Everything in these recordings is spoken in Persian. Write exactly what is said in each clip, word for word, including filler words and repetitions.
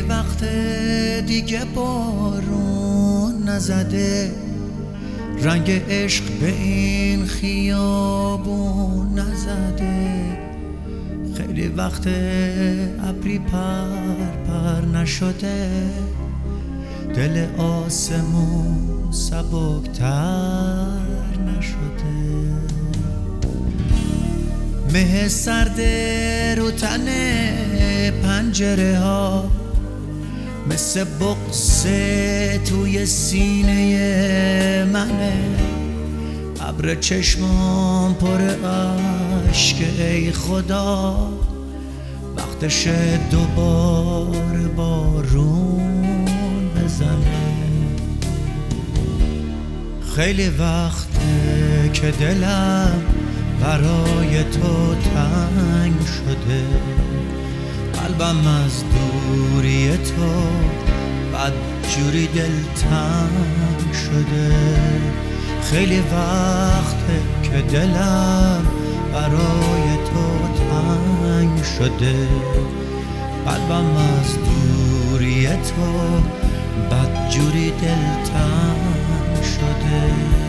وقت دیگه بارون نزده، رنگ عشق به این خیابون نزده. خیلی وقت ابری پر پر نشده، دل آسمون سبکتر نشده. مه سرد رو تن پنجره ها، مثل بغض توی سینه منه. ابر چشمام پر اشک، ای خدا وقتشه دوباره بارون بزنه. خیلی وقته که دلم برای تو تنگ شده، قلبم از دوری تو بدجوری دلتنگ شده. خیلی وقته که دلم برای تو تنگ شده، قلبم از دوری تو بدجوری دلتنگ شده.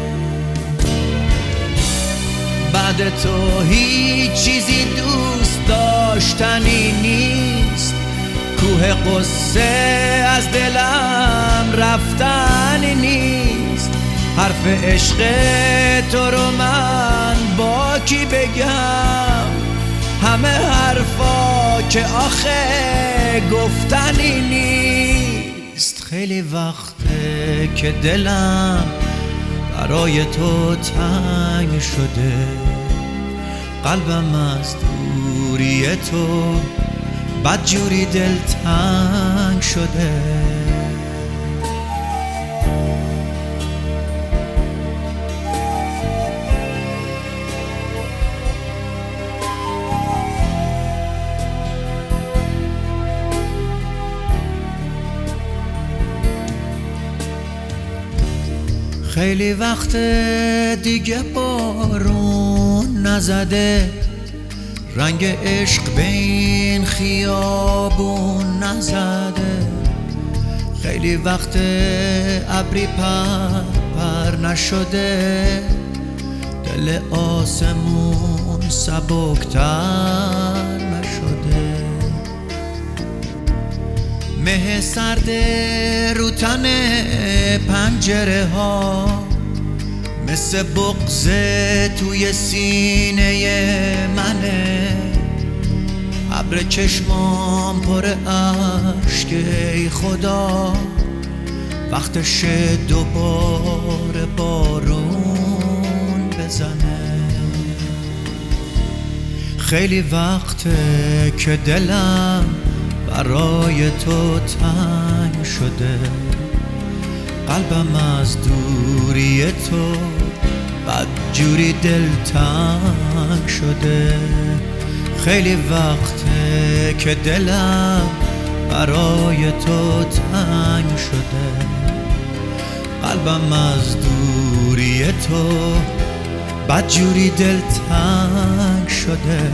بعد تو هیچ چیزی دوست داشتنی نیست، کوه قصه از دلم رفتنی نیست. حرف عشق تو رو من با کی بگم، همه حرفا که آخه گفتنی نیست. خیلی وقته که دلم برای تو تنگ شده، قلبم از دوری تو بدجوری دلتنگ شده. خیلی وقت دیگه بارون نزده، رنگ عشق به این خیابون نزده. خیلی وقت ابری پر پر نشده، دل آسمون سبکتر نشده. مه سرد رو تن پنجره ها، مثل بغض توی سینه منه. ابر چشمام پر اشک، ای خدا وقتشه دوباره بارون بزنه. خیلی وقته که دلم برای تو تنگ شده، قلبم از دوری تو بدجوری دلتنگ شده. خیلی وقته که دلم برای تو تنگ شده، قلبم از دوری تو بدجوری دلتنگ شده.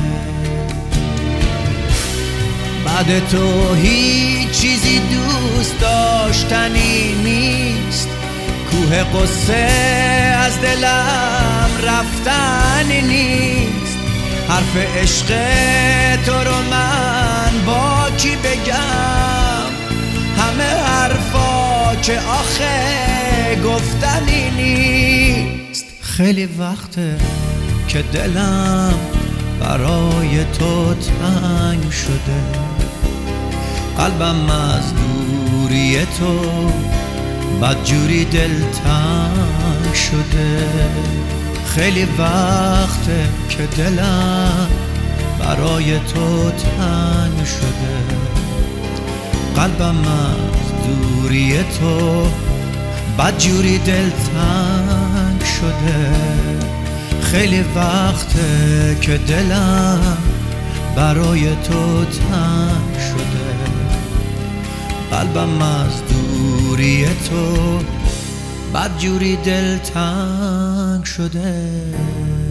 بعد تو هیچ چیزی دوست داشتنی نیست، کوه قصه از دلم رفتنی نیست. حرف عشق تو رو من با کی بگم، همه حرفا که آخه گفتنی نیست. خیلی وقته که دلم برای تو تنگ شده، قلبم از دوری تو بدجوری دلتنگ شده. خیلی وقته که دلم برای تو تنگ شده، قلبم از دوری تو بدجوری دلتنگ شده. خیلی وقته که دلم برای تو تنگ شده، قلبم از دوری تو بدجوری دلتنگ شده.